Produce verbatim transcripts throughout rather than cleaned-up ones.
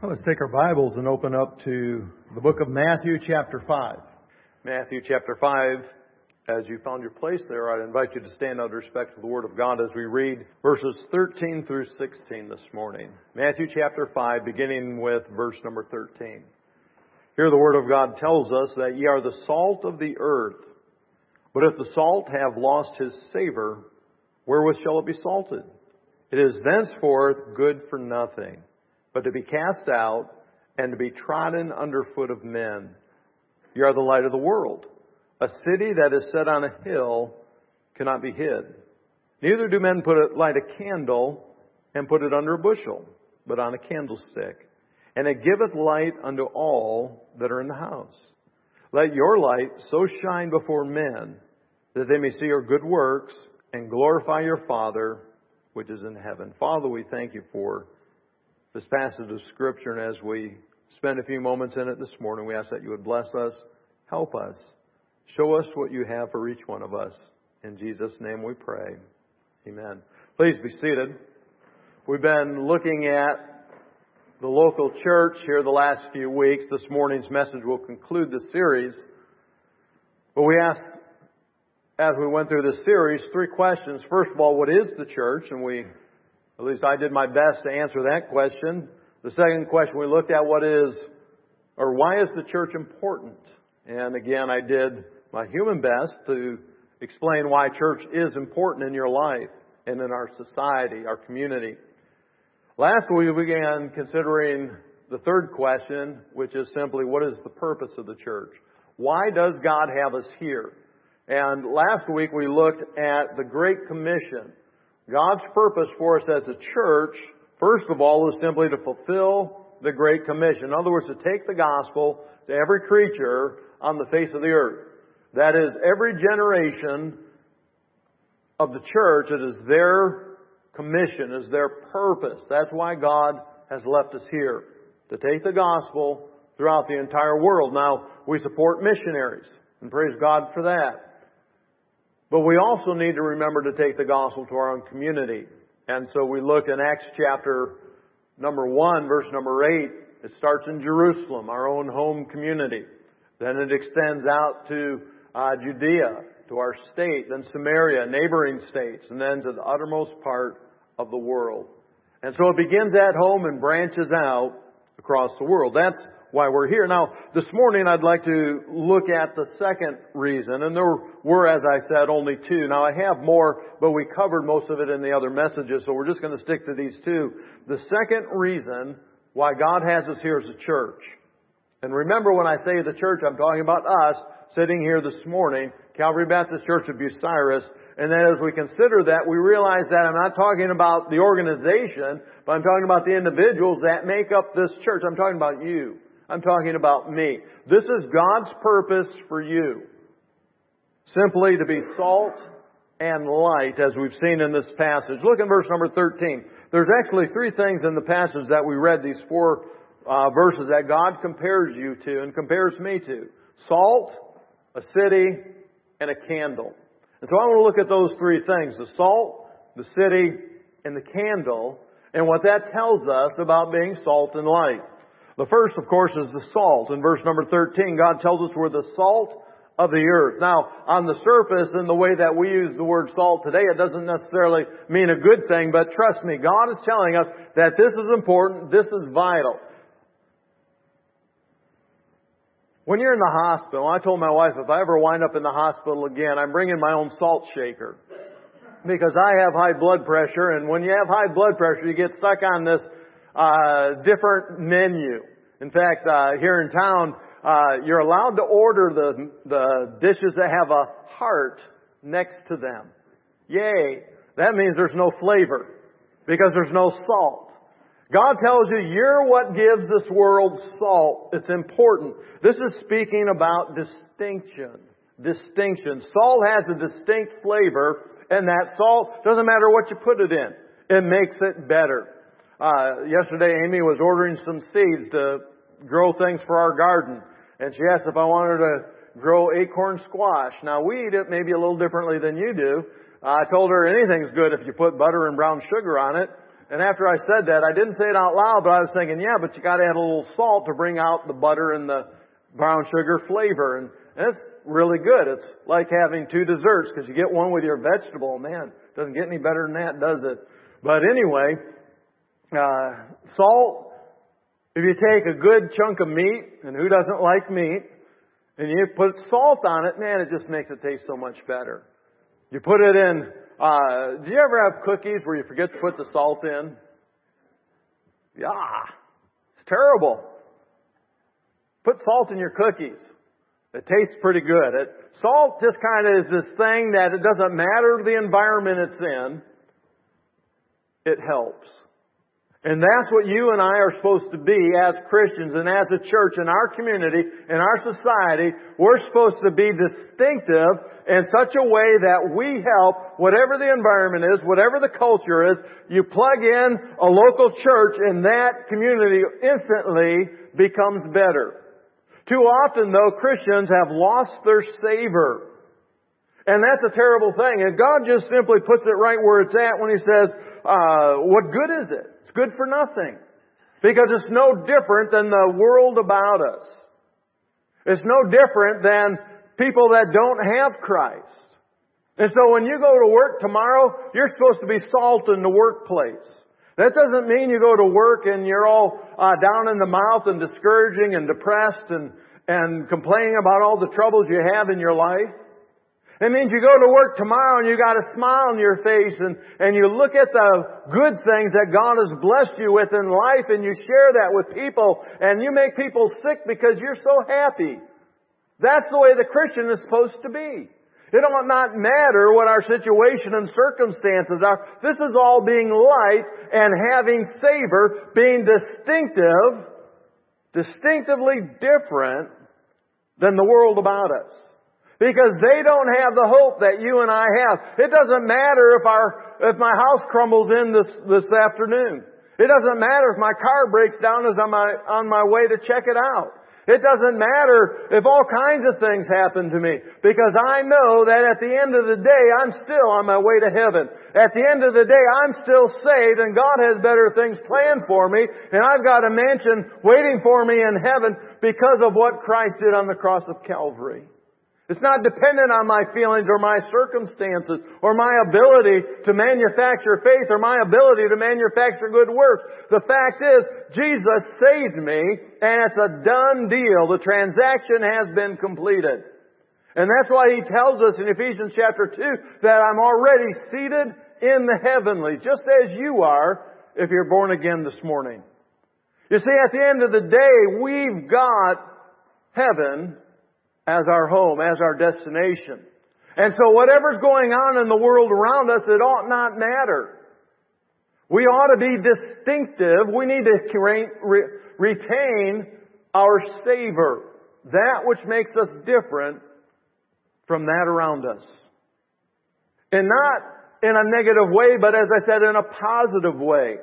Let's take our Bibles and open up to the book of Matthew chapter five. Matthew chapter five. As you found your place there, I'd invite you to stand out of respect for the Word of God as we read verses thirteen through sixteen this morning. Matthew chapter five, beginning with verse number thirteen. Here the Word of God tells us that ye are the salt of the earth. But if the salt have lost his savor, wherewith shall it be salted? It is thenceforth good for nothing, but to be cast out and to be trodden under foot of men. Ye are the light of the world. A city that is set on a hill cannot be hid. Neither do men put a, light a candle and put it under a bushel, but on a candlestick. And it giveth light unto all that are in the house. Let your light so shine before men that they may see your good works and glorify your Father which is in heaven. Father, we thank you for this passage of Scripture, and as we spend a few moments in it this morning, we ask that you would bless us, help us, show us what you have for each one of us. In Jesus' name we pray. Amen. Please be seated. We've been looking at the local church here the last few weeks. This morning's message will conclude the series. But we asked, as we went through this series, three questions. First of all, what is the church? And we At least I did my best to answer that question. The second question we looked at, what is, or why is the church important? And again, I did my human best to explain why church is important in your life and in our society, our community. Last week we began considering the third question, which is simply, what is the purpose of the church? Why does God have us here? And last week we looked at the Great Commission. God's purpose for us as a church, first of all, is simply to fulfill the Great Commission. In other words, to take the gospel to every creature on the face of the earth. That is, every generation of the church, it is their commission, is their purpose. That's why God has left us here, to take the gospel throughout the entire world. Now, we support missionaries, and praise God for that. But we also need to remember to take the gospel to our own community. And so we looked in Acts chapter number one, verse number eight. It starts in Jerusalem, our own home community. Then it extends out to uh, Judea, to our state, then Samaria, neighboring states, and then to the uttermost part of the world. And so it begins at home and branches out across the world. That's why we're here. Now, this morning I'd like to look at the second reason, and there were, as I said, only two. Now I have more, but we covered most of it in the other messages, so we're just going to stick to these two. The second reason why God has us here as a church. And remember, when I say the church, I'm talking about us sitting here this morning, Calvary Baptist Church of Bucyrus. And then as we consider that, we realize that I'm not talking about the organization, but I'm talking about the individuals that make up this church. I'm talking about you. I'm talking about me. This is God's purpose for you. Simply to be salt and light, as we've seen in this passage. Look in verse number thirteen. There's actually three things in the passage that we read, these four uh, verses that God compares you to and compares me to. Salt, a city, and a candle. And so I want to look at those three things. The salt, the city, and the candle. And what that tells us about being salt and light. The first, of course, is the salt. In verse number thirteen, God tells us we're the salt of the earth. Now, on the surface, in the way that we use the word salt today, it doesn't necessarily mean a good thing, but trust me, God is telling us that this is important, this is vital. When you're in the hospital, I told my wife, if I ever wind up in the hospital again, I'm bringing my own salt shaker. Because I have high blood pressure, and when you have high blood pressure, you get stuck on this Uh, different menu. In fact, uh, here in town, uh, you're allowed to order the the dishes that have a heart next to them. Yay! That means there's no flavor because there's no salt. God tells you you're what gives this world salt. It's important. This is speaking about distinction. Distinction. Salt has a distinct flavor, and that salt doesn't matter what you put it in. It makes it better. Uh, yesterday Amy was ordering some seeds to grow things for our garden. And she asked if I wanted to grow acorn squash. Now we eat it maybe a little differently than you do. Uh, I told her anything's good if you put butter and brown sugar on it. And after I said that, I didn't say it out loud, but I was thinking, yeah, but you got to add a little salt to bring out the butter and the brown sugar flavor. And, and it's really good. It's like having two desserts because you get one with your vegetable. Man, it doesn't get any better than that, does it? But anyway, uh, salt, if you take a good chunk of meat, and who doesn't like meat, and you put salt on it, man, it just makes it taste so much better. You put it in, uh, do you ever have cookies where you forget to put the salt in? Yeah, it's terrible. Put salt in your cookies. It tastes pretty good. It, salt just kind of is this thing that it doesn't matter the environment it's in. It helps. And that's what you and I are supposed to be as Christians and as a church in our community, in our society. We're supposed to be distinctive in such a way that we help whatever the environment is, whatever the culture is. You plug in a local church and that community instantly becomes better. Too often, though, Christians have lost their savor. And that's a terrible thing. And God just simply puts it right where it's at when He says, uh, what good is it? It's good for nothing. Because it's no different than the world about us. It's no different than people that don't have Christ. And so when you go to work tomorrow, you're supposed to be salt in the workplace. That doesn't mean you go to work and you're all uh, down in the mouth and discouraging and depressed and, and complaining about all the troubles you have in your life. It means you go to work tomorrow and you got a smile on your face and, and you look at the good things that God has blessed you with in life and you share that with people and you make people sick because you're so happy. That's the way the Christian is supposed to be. It ought not matter what our situation and circumstances are. This is all being light and having savor, being distinctive, distinctively different than the world about us. Because they don't have the hope that you and I have. It doesn't matter if our if my house crumbles in this this afternoon. It doesn't matter if my car breaks down as I'm on my way to check it out. It doesn't matter if all kinds of things happen to me, because I know that at the end of the day, I'm still on my way to heaven. At the end of the day, I'm still saved and God has better things planned for me, and I've got a mansion waiting for me in heaven because of what Christ did on the cross of Calvary. It's not dependent on my feelings or my circumstances or my ability to manufacture faith or my ability to manufacture good works. The fact is, Jesus saved me and it's a done deal. The transaction has been completed. And that's why He tells us in Ephesians chapter two that I'm already seated in the heavenly, just as you are if you're born again this morning. You see, at the end of the day, we've got heaven as our home, as our destination. And so whatever's going on in the world around us, it ought not matter. We ought to be distinctive. We need to re- retain our savor. That which makes us different from that around us. And not in a negative way, but as I said, in a positive way.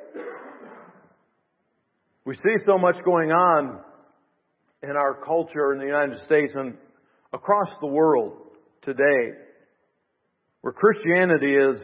We see so much going on in our culture in the United States and across the world today, where Christianity is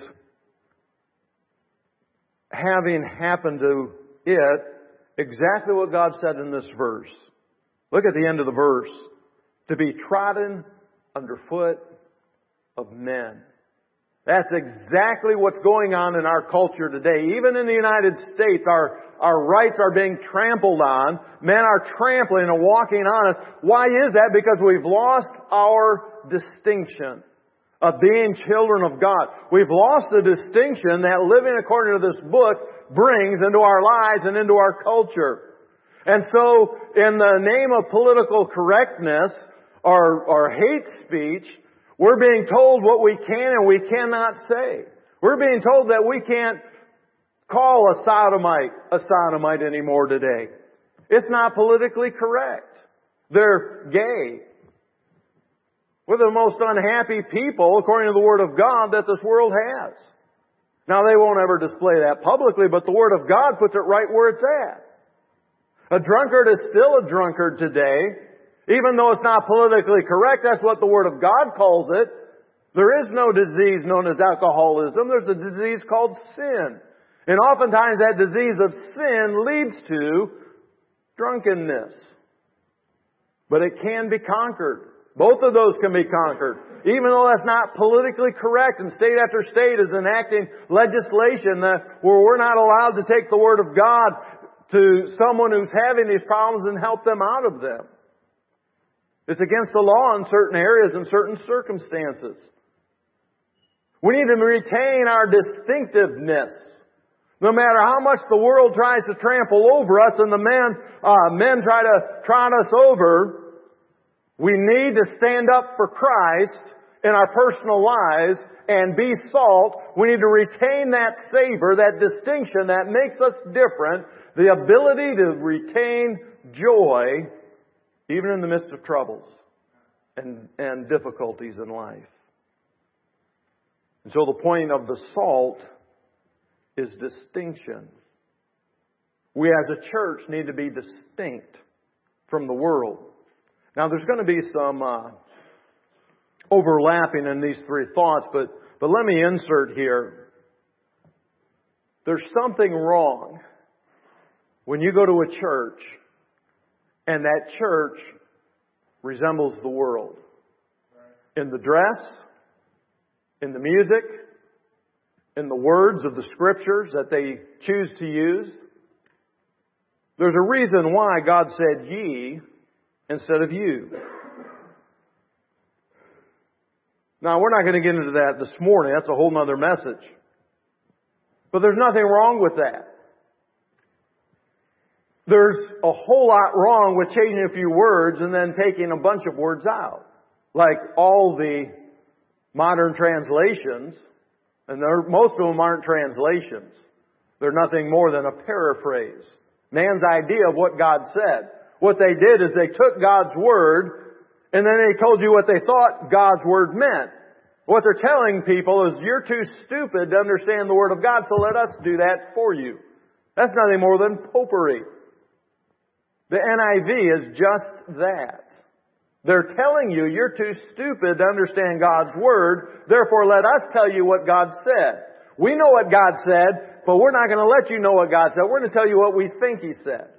having happened to it exactly what God said in this verse. Look at the end of the verse. To be trodden underfoot of men. That's exactly what's going on in our culture today. Even in the United States, our, our rights are being trampled on. Men are trampling and walking on us. Why is that? Because we've lost our distinction of being children of God. We've lost the distinction that living according to this book brings into our lives and into our culture. And so, in the name of political correctness or, or hate speech, we're being told what we can and we cannot say. We're being told that we can't call a sodomite a sodomite anymore today. It's not politically correct. They're gay. We're the most unhappy people, according to the Word of God, that this world has. Now, they won't ever display that publicly, but the Word of God puts it right where it's at. A drunkard is still a drunkard today. Even though it's not politically correct, that's what the Word of God calls it. There is no disease known as alcoholism. There's a disease called sin. And oftentimes that disease of sin leads to drunkenness. But it can be conquered. Both of those can be conquered. Even though that's not politically correct and state after state is enacting legislation that, where we're not allowed to take the Word of God to someone who's having these problems and help them out of them. It's against the law in certain areas and certain circumstances. We need to retain our distinctiveness. No matter how much the world tries to trample over us and the men, uh, men try to trot us over, we need to stand up for Christ in our personal lives and be salt. We need to retain that savor, that distinction that makes us different, the ability to retain joy even in the midst of troubles and, and difficulties in life. And so the point of the salt is distinction. We as a church need to be distinct from the world. Now there's going to be some uh, overlapping in these three thoughts, but, but let me insert here. There's something wrong when you go to a church and that church resembles the world. In the dress, in the music, in the words of the Scriptures that they choose to use. There's a reason why God said ye instead of you. Now, we're not going to get into that this morning. That's a whole other message. But there's nothing wrong with that. There's a whole lot wrong with changing a few words and then taking a bunch of words out. Like all the modern translations, and most of them aren't translations. They're nothing more than a paraphrase. Man's idea of what God said. What they did is they took God's Word and then they told you what they thought God's Word meant. What they're telling people is you're too stupid to understand the Word of God, so let us do that for you. That's nothing more than popery. The N I V is just that. They're telling you you're too stupid to understand God's Word, therefore let us tell you what God said. We know what God said, but we're not going to let you know what God said. We're going to tell you what we think He said.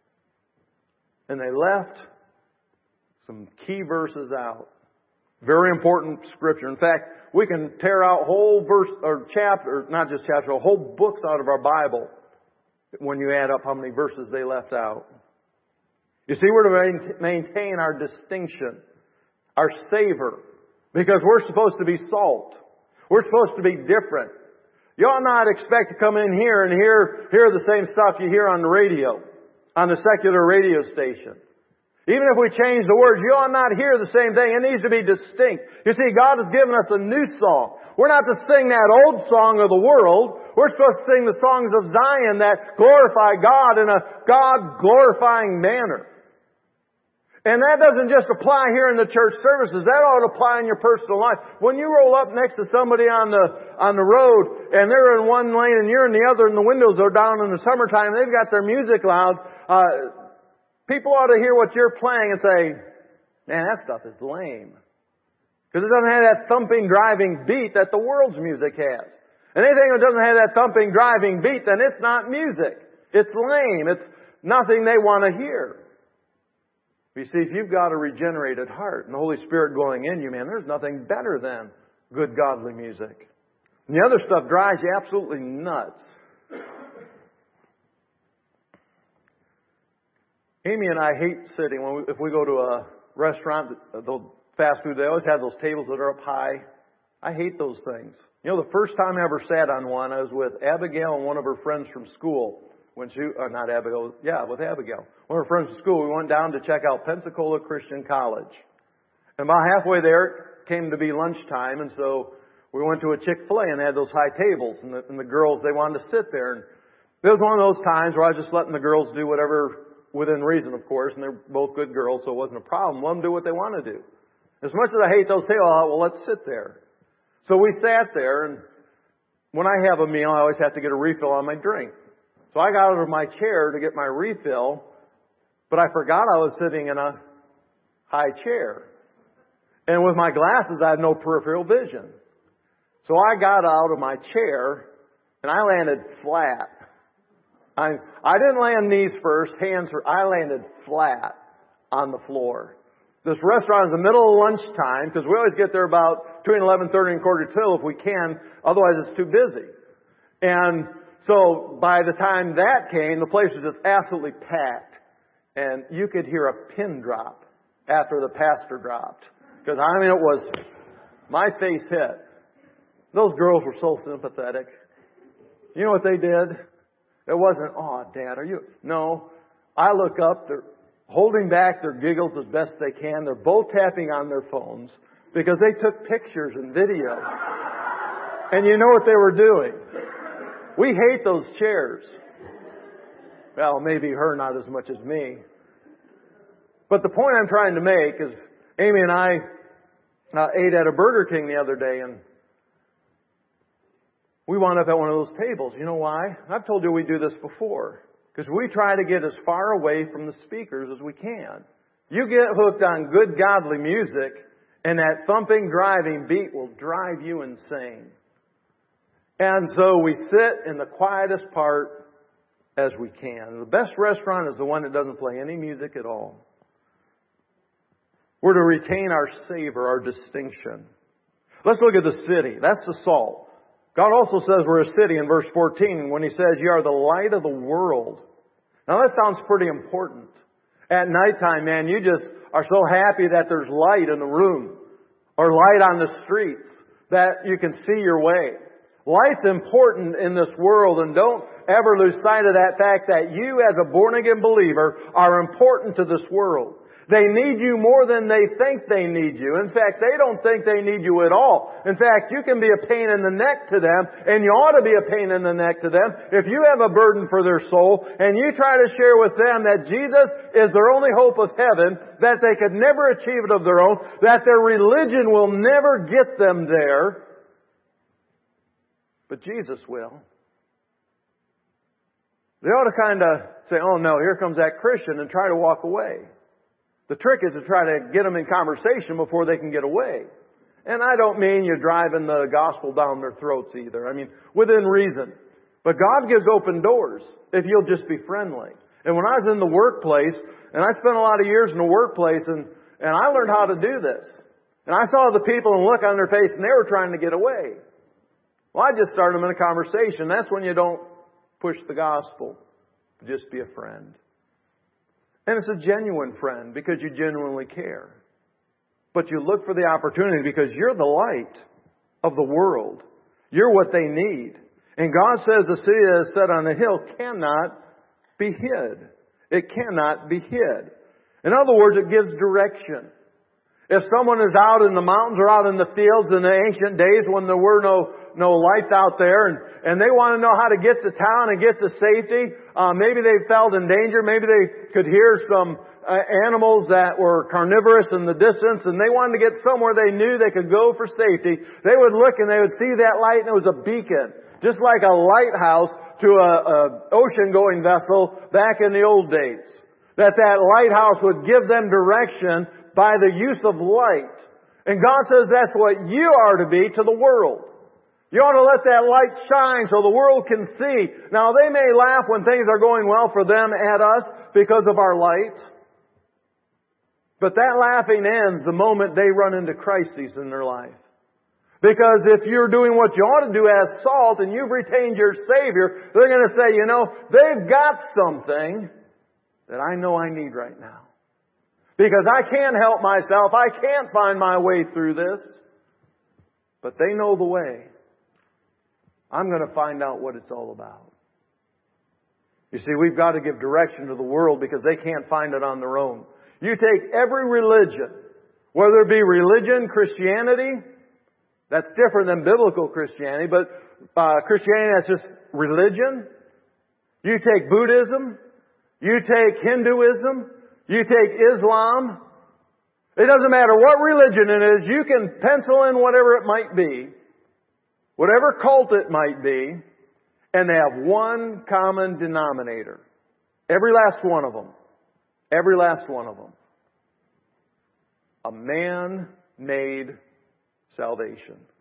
And they left some key verses out. Very important Scripture. In fact, we can tear out whole verse or chapter, not just chapter, whole books out of our Bible when you add up how many verses they left out. You see, we're to maintain our distinction, our savor, because we're supposed to be salt. We're supposed to be different. You ought not expect to come in here and hear, hear the same stuff you hear on the radio, on the secular radio station. Even if we change the words, you ought not hear the same thing. It needs to be distinct. You see, God has given us a new song. We're not to sing that old song of the world. We're supposed to sing the songs of Zion that glorify God in a God-glorifying manner. And that doesn't just apply here in the church services. That ought to apply in your personal life. When you roll up next to somebody on the on the road and they're in one lane and you're in the other and the windows are down in the summertime, they've got their music loud, uh, people ought to hear what you're playing and say, man, that stuff is lame. Because it doesn't have that thumping, driving beat that the world's music has. And anything that doesn't have that thumping, driving beat, then it's not music. It's lame. It's nothing they want to hear. You see, if you've got a regenerated heart and the Holy Spirit going in you, man, there's nothing better than good, godly music. And the other stuff drives you absolutely nuts. Amy and I hate sitting, when we, if we go to a restaurant, the fast food, they always have those tables that are up high. I hate those things. You know, the first time I ever sat on one, I was with Abigail and one of her friends from school. When she, or not Abigail, yeah, with Abigail. One of her friends from school, we went down to check out Pensacola Christian College. And about halfway there, it came to be lunchtime, and so we went to a Chick-fil-A and they had those high tables, and the, and the girls, they wanted to sit there. And it was one of those times where I was just letting the girls do whatever, within reason, of course, and they're both good girls, so it wasn't a problem. Let them do what they want to do. As much as I hate those tables, I thought, well, let's sit there. So we sat there, and when I have a meal, I always have to get a refill on my drink. So I got out of my chair to get my refill, but I forgot I was sitting in a high chair. And with my glasses, I had no peripheral vision. So I got out of my chair And I landed flat. I, I didn't land knees first, hands first. I landed flat on the floor. This restaurant is in the middle of lunchtime because we always get there about between eleven thirty and quarter till if we can. Otherwise, it's too busy. And so by the time that came, the place was just absolutely packed. And you could hear a pin drop after the pastor dropped. Because, I mean, it was, my face hit. Those girls were so sympathetic. You know what they did? It wasn't, oh, Dad, are you? No. I look up, they're holding back their giggles as best they can. They're both tapping on their phones because they took pictures and videos. And you know what they were doing? We hate those chairs. Well, maybe her not as much as me. But the point I'm trying to make is Amy and I uh, ate at a Burger King the other day, and we wound up at one of those tables. You know why? I've told you we do this before. Because we try to get as far away from the speakers as we can. You get hooked on good godly music, and that thumping, driving beat will drive you insane. And so we sit in the quietest part as we can. The best restaurant is the one that doesn't play any music at all. We're to retain our savor, our distinction. Let's look at the city. That's the salt. God also says we're a city in verse fourteen when He says, "You are the light of the world." Now that sounds pretty important. At nighttime, man, you just are so happy that there's light in the room or light on the streets, that you can see your way. Light's important in this world, and don't ever lose sight of that fact that you as a born-again believer are important to this world. They need you more than they think they need you. In fact, they don't think they need you at all. In fact, you can be a pain in the neck to them, and you ought to be a pain in the neck to them. If you have a burden for their soul, and you try to share with them that Jesus is their only hope of heaven, that they could never achieve it of their own, that their religion will never get them there, but Jesus will. They ought to kind of say, oh no, here comes that Christian, and try to walk away. The trick is to try to get them in conversation before they can get away. And I don't mean you're driving the gospel down their throats either. I mean, within reason. But God gives open doors if you'll just be friendly. And when I was in the workplace, and I spent a lot of years in the workplace, and, and I learned how to do this. And I saw the people and look on their face, and they were trying to get away. Well, I just started them in a conversation. That's when you don't push the gospel. Just be a friend. And it's a genuine friend because you genuinely care. But you look for the opportunity because you're the light of the world. You're what they need. And God says the city that is set on a hill cannot be hid. It cannot be hid. In other words, it gives direction. If someone is out in the mountains or out in the fields in the ancient days when there were no no lights out there, and, and they want to know how to get to town and get to safety, uh, maybe they felt in danger, maybe they could hear some uh, animals that were carnivorous in the distance, and they wanted to get somewhere they knew they could go for safety. They would look and they would see that light, and it was a beacon, just like a lighthouse to a, a ocean-going vessel back in the old days. That that lighthouse would give them direction by the use of light. And God says that's what you are to be to the world. You ought to let that light shine so the world can see. Now, they may laugh when things are going well for them at us because of our light. But that laughing ends the moment they run into crises in their life. Because if you're doing what you ought to do as salt and you've retained your Savior, they're going to say, you know, they've got something that I know I need right now. Because I can't help myself. I can't find my way through this. But they know the way. I'm going to find out what it's all about. You see, we've got to give direction to the world because they can't find it on their own. You take every religion, whether it be religion, Christianity, that's different than biblical Christianity, but uh, Christianity, that's just religion. You take Buddhism, you take Hinduism, you take Islam. It doesn't matter what religion it is, you can pencil in whatever it might be. Whatever cult it might be, and they have one common denominator. Every last one of them. Every last one of them. A man-made salvation.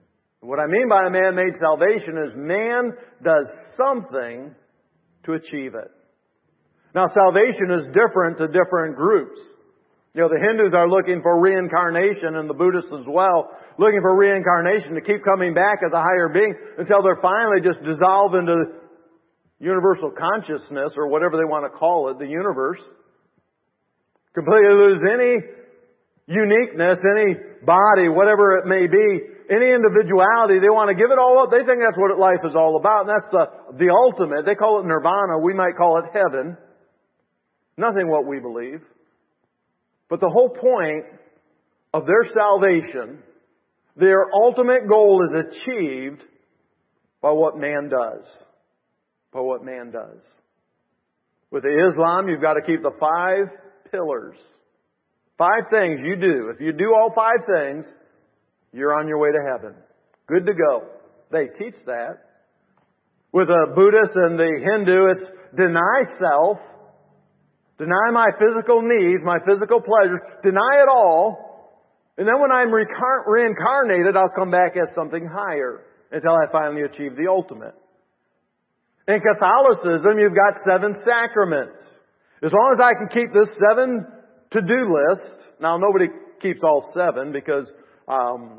What I mean by a man-made salvation is man does something to achieve it. Now, salvation is different to different groups. You know, the Hindus are looking for reincarnation, and the Buddhists as well, looking for reincarnation to keep coming back as a higher being until they're finally just dissolved into universal consciousness, or whatever they want to call it, the universe. Completely lose any uniqueness, any body, whatever it may be, any individuality. They want to give it all up. They think that's what life is all about, and that's the, the ultimate. They call it nirvana. We might call it heaven. Nothing what we believe. But the whole point of their salvation, their ultimate goal is achieved by what man does. By what man does. With the Islam, you've got to keep the five pillars. Five things you do. If you do all five things, you're on your way to heaven. Good to go. They teach that. With the Buddhist and the Hindu, it's deny self. Deny my physical needs, my physical pleasures. Deny it all. And then when I'm recar- reincarnated, I'll come back as something higher until I finally achieve the ultimate. In Catholicism, you've got seven sacraments. As long as I can keep this seven to-do list. Now, nobody keeps all seven because um,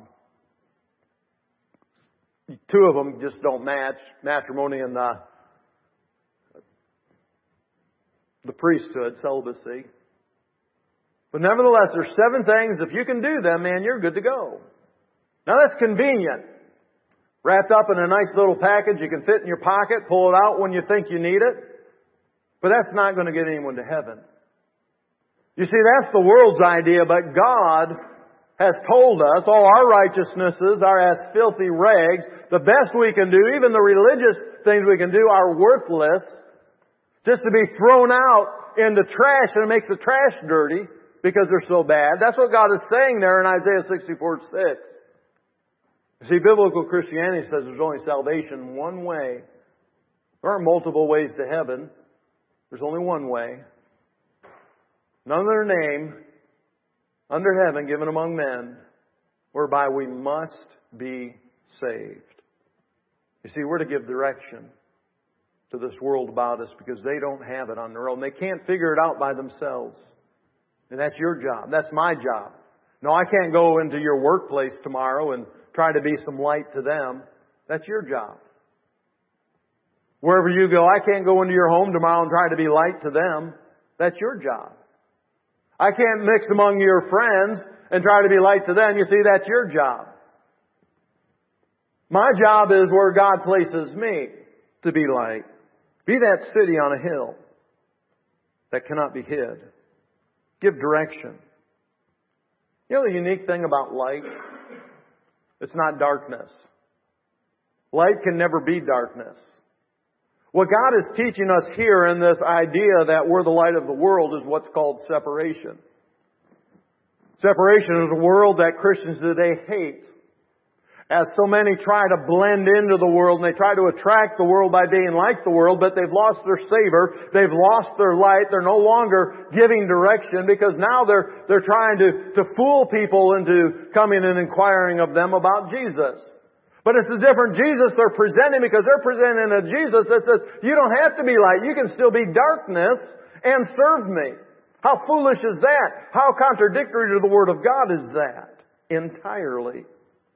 two of them just don't match. Matrimony and the the priesthood, celibacy. But nevertheless, there's seven things. If you can do them, man, you're good to go. Now that's convenient. Wrapped up in a nice little package, you can fit in your pocket, pull it out when you think you need it. But that's not going to get anyone to heaven. You see, that's the world's idea, but God has told us all our righteousnesses are as filthy rags. The best we can do, even the religious things we can do, are worthless. Just to be thrown out in the trash, and it makes the trash dirty because they're so bad. That's what God is saying there in Isaiah sixty-four six. You see, biblical Christianity says there's only salvation one way. There aren't multiple ways to heaven. There's only one way. None other name under heaven given among men whereby we must be saved. You see, we're to give direction to this world about us because they don't have it on their own. They can't figure it out by themselves. And that's your job. That's my job. No, I can't go into your workplace tomorrow and try to be some light to them. That's your job. Wherever you go, I can't go into your home tomorrow and try to be light to them. That's your job. I can't mix among your friends and try to be light to them. You see, that's your job. My job is where God places me to be light. Be that city on a hill that cannot be hid. Give direction. You know the unique thing about light? It's not darkness. Light can never be darkness. What God is teaching us here in this idea that we're the light of the world is what's called separation. Separation is a world that Christians today hate. As so many try to blend into the world and they try to attract the world by being like the world, but they've lost their savor, they've lost their light, they're no longer giving direction because now they're they're trying to, to fool people into coming and inquiring of them about Jesus. But it's a different Jesus they're presenting because they're presenting a Jesus that says, you don't have to be light, you can still be darkness and serve me. How foolish is that? How contradictory to the Word of God is that? Entirely.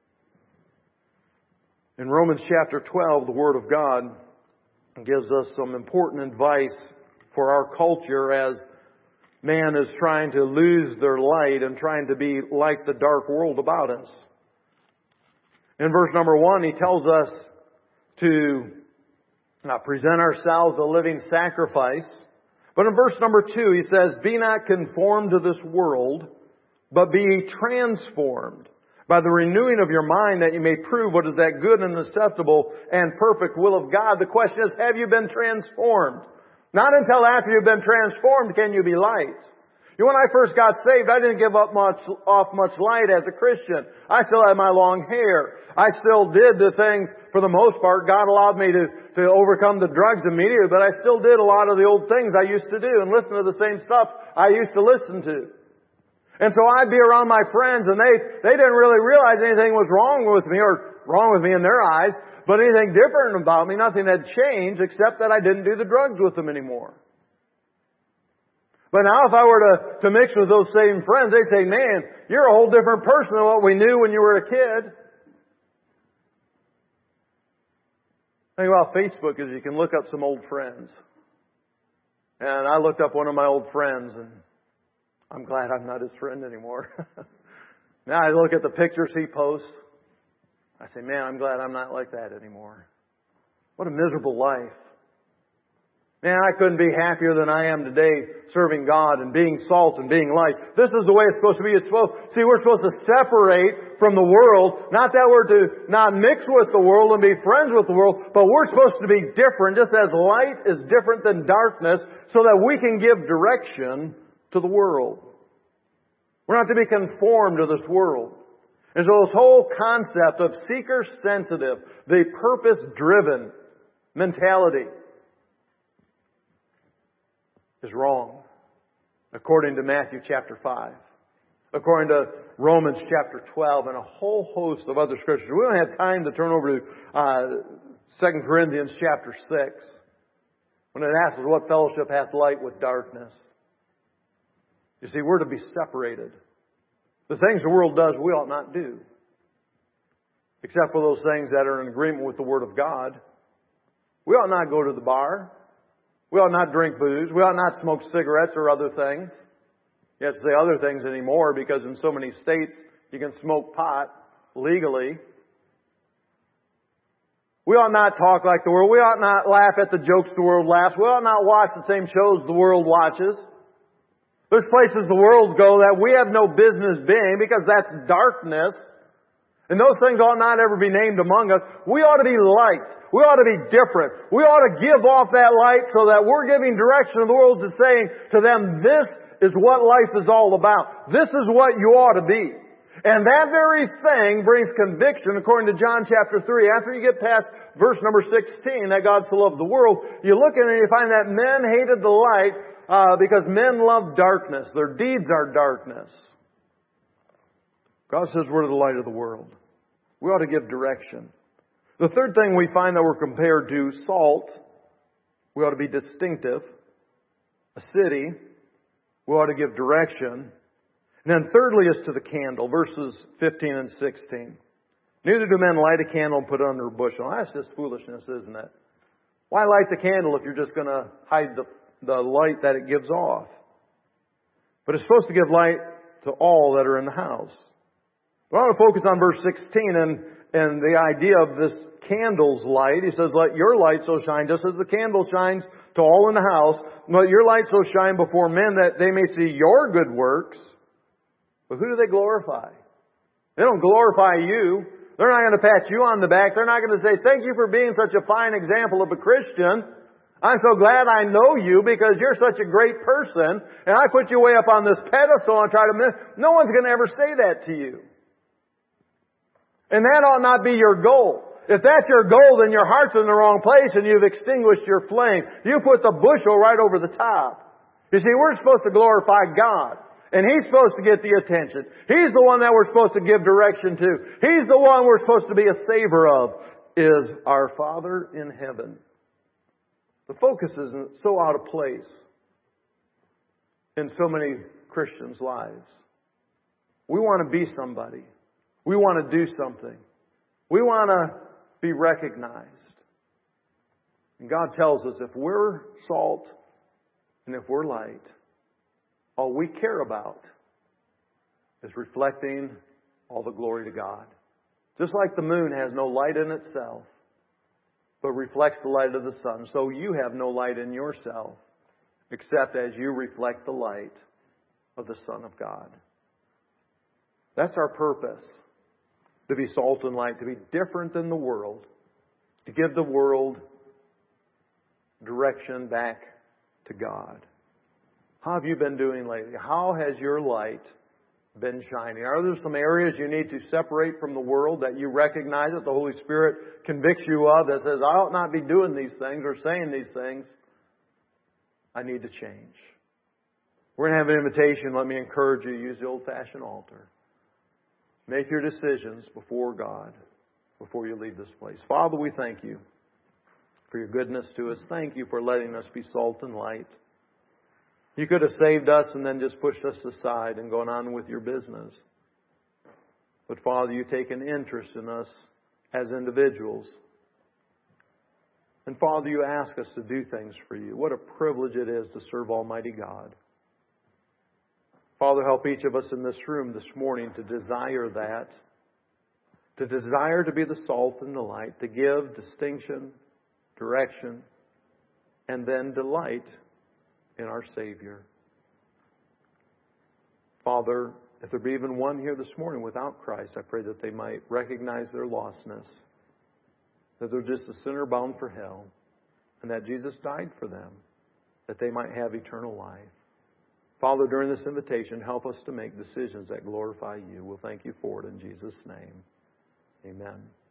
In Romans chapter twelve, the Word of God gives us some important advice for our culture as man is trying to lose their light and trying to be like the dark world about us. In verse number one, he tells us to present ourselves a living sacrifice. But in verse number two, he says, be not conformed to this world, but be transformed by the renewing of your mind that you may prove what is that good and acceptable and perfect will of God. The question is, have you been transformed? Not until after you've been transformed can you be light. You know, when I first got saved, I didn't give up much, off much light as a Christian. I still had my long hair. I still did the things, for the most part, God allowed me to, to overcome the drugs immediately, but I still did a lot of the old things I used to do and listen to the same stuff I used to listen to. And so I'd be around my friends and they, they didn't really realize anything was wrong with me or wrong with me in their eyes, but anything different about me, nothing had changed except that I didn't do the drugs with them anymore. But now if I were to, to mix with those same friends, they'd say, man, you're a whole different person than what we knew when you were a kid. The thing about Facebook is you can look up some old friends. And I looked up one of my old friends, and I'm glad I'm not his friend anymore. Now I look at the pictures he posts. I say, man, I'm glad I'm not like that anymore. What a miserable life. Man, I couldn't be happier than I am today serving God and being salt and being light. This is the way it's supposed to be. It's supposed, see, we're supposed to separate from the world. Not that we're to not mix with the world and be friends with the world, but we're supposed to be different, just as light is different than darkness, so that we can give direction to the world. We're not to be conformed to this world. And so this whole concept of seeker-sensitive, the purpose-driven mentality is wrong, according to Matthew chapter five, according to Romans chapter twelve, and a whole host of other scriptures. We don't have time to turn over to uh, Second Corinthians chapter six, when it asks us, what fellowship hath light with darkness? You see, we're to be separated. The things the world does, we ought not do. Except for those things that are in agreement with the Word of God. We ought not go to the bar. We ought not drink booze. We ought not smoke cigarettes or other things. You have to say other things anymore because in so many states you can smoke pot legally. We ought not talk like the world. We ought not laugh at the jokes the world laughs. We ought not watch the same shows the world watches. There's places the world go that we have no business being because that's darkness. And those things ought not ever be named among us. We ought to be light. We ought to be different. We ought to give off that light so that we're giving direction to the world to saying to them, this is what life is all about. This is what you ought to be. And that very thing brings conviction according to John chapter three. After you get past verse number sixteen, that God so loved the world, you look at it and you find that men hated the light uh, because men love darkness. Their deeds are darkness. God says we're the light of the world. We ought to give direction. The third thing we find that we're compared to salt. We ought to be distinctive. A city. We ought to give direction. And then thirdly is to the candle. Verses fifteen and sixteen. Neither do men light a candle and put it under a bushel. That's just foolishness, isn't it? Why light the candle if you're just going to hide the, the light that it gives off? But it's supposed to give light to all that are in the house. I want to focus on verse sixteen and, and the idea of this candle's light. He says, let your light so shine, just as the candle shines to all in the house. Let your light so shine before men that they may see your good works. But who do they glorify? They don't glorify you. They're not going to pat you on the back. They're not going to say, thank you for being such a fine example of a Christian. I'm so glad I know you because you're such a great person. And I put you way up on this pedestal and try to... No one's going to ever say that to you. And that ought not be your goal. If that's your goal, then your heart's in the wrong place and you've extinguished your flame. You put the bushel right over the top. You see, we're supposed to glorify God. And He's supposed to get the attention. He's the one that we're supposed to give direction to. He's the one we're supposed to be a savor of, is our Father in heaven. The focus isn't so out of place in so many Christians' lives. We want to be somebody. We want to do something. We want to be recognized. And God tells us if we're salt and if we're light, all we care about is reflecting all the glory to God. Just like the moon has no light in itself, but reflects the light of the sun, so you have no light in yourself, except as you reflect the light of the Son of God. That's our purpose. To be salt and light, to be different than the world, to give the world direction back to God. How have you been doing lately? How has your light been shining? Are there some areas you need to separate from the world that you recognize that the Holy Spirit convicts you of, that says, I ought not be doing these things or saying these things? I need to change. We're going to have an invitation. Let me encourage you to use the old-fashioned altar. Make your decisions before God. before you leave this place. Father, we thank you for your goodness to us. Thank you for letting us be salt and light. You could have saved us and then just pushed us aside and gone on with your business. But Father, you take an interest in us as individuals. And Father, you ask us to do things for you. What a privilege it is to serve Almighty God. Father, help each of us in this room this morning to desire that. To desire to be the salt and the light. To give distinction, direction, and then delight in our Savior. Father, if there be even one here this morning without Christ, I pray that they might recognize their lostness. That they're just a sinner bound for hell. And that Jesus died for them. That they might have eternal life. Father, during this invitation, help us to make decisions that glorify you. We'll thank you for it in Jesus' name. Amen.